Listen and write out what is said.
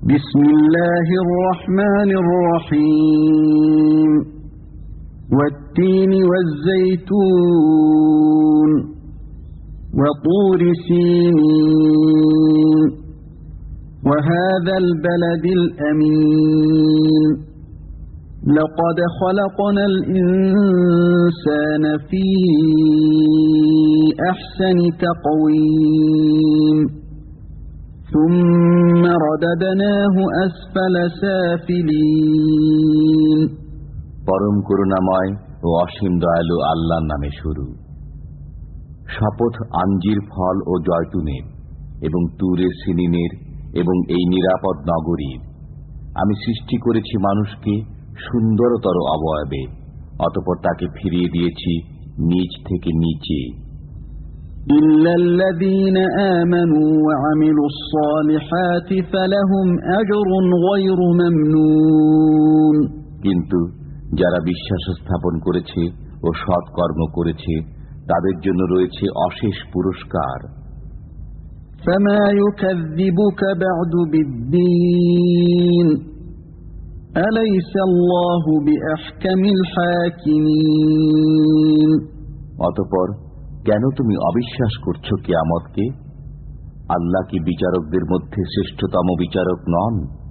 বিসমিল্লাহির রহমানির রহিম والتين والزيتون وطور سينين وهذا البلد الأمين لقد خلقنا الإنسان في أحسن تقويم ثم رددناه أسفل سافلين পরম করুণাময় ও অসীম দয়ালু আল্লাহর নামে শুরু। শপথ আঞ্জির ফল ও জয়তুনের এবং তুরে সিনিনের এবং এই নিরাপদ নগরীর। আমি সৃষ্টি করেছি মানুষকে সুন্দরতর অবয়বে, অতঃপর তাকে ফিরিয়ে দিয়েছি নিচ থেকে নিচে। ইল্লাল্লাযীনা আমানু ওয়া আমিলুস সালিহাতি ফালাহুম আজরুন গায়রু মামনুন। কিন্তু যারা বিশ্বাস স্থাপন করেছে ও সৎকর্ম করেছে তাদের জন্য রয়েছে অশেষ পুরস্কার। ফামা ইউকাযযিবুকা বা'দু বিদ্দীন আলাইসা আল্লাহু বিআহকামিল হাকিমিন। অতঃপর কেন তুমি অবিশ্বাস করছো কিয়ামতকে? আল্লাহ কি বিচারকদের মধ্যে শ্রেষ্ঠতম বিচারক নন?